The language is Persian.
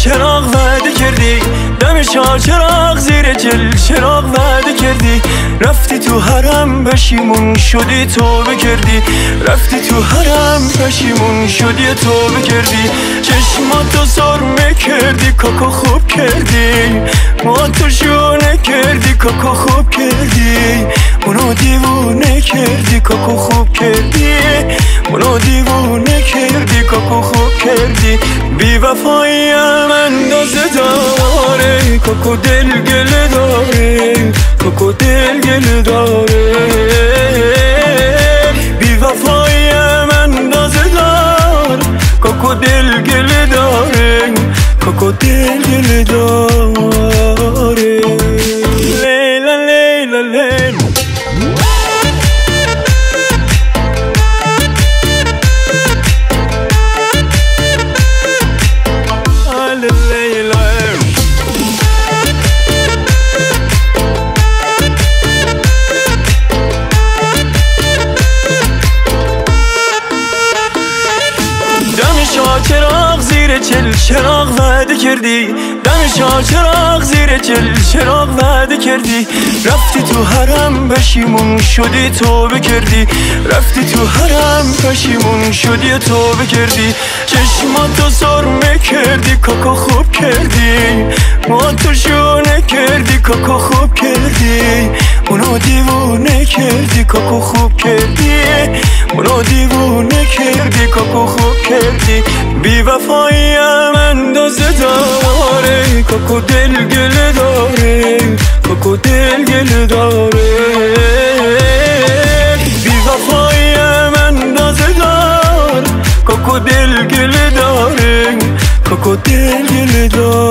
چراغ وعده کردی، دم چراغ زیر چراغ وعده کردی. رفتی تو حرم پشیمون شدی توبه کردی، رفتی تو حرم پشیمون شدی توبه کردی. چشماتو سرمه کردی کاکا خوب کردی، ماتو شونه کردی کاکا خوب کردی. اونو دیوونه کردی کاکا خوب کردی، اونو دیوونه کردی کاکا خوب کردی. بی وفاییم اندازه داره، کاکا دل گله داره، کاکا دل گله داره. بی وفاییم اندازه دار، کاکا دل گله داره، کاکا دل گله داره. لیلا لیلا لیلا چراغ زیر چراغ وعده کردی، دم چراغ زیر چراغ وعده کردی. رفتی تو حرم پشیمون شدی توبه کردی، رفتی تو حرم پشیمون شدی توبه کردی. چشماتو سرمه کردی کاکا خوب کردی، ماتو شونه کردی کاکا خوب کردی. اونو دیوونه کردی کاکا خوب کردی، اونو دیوونه کردی کاکا خوب کردی. بی وفاییم اندازه داره، کاکا دل گله داره، کاکا دل گله داره. بی وفاییم اندازه دار، کاکا دل گله داره، کاکا دل گله داره.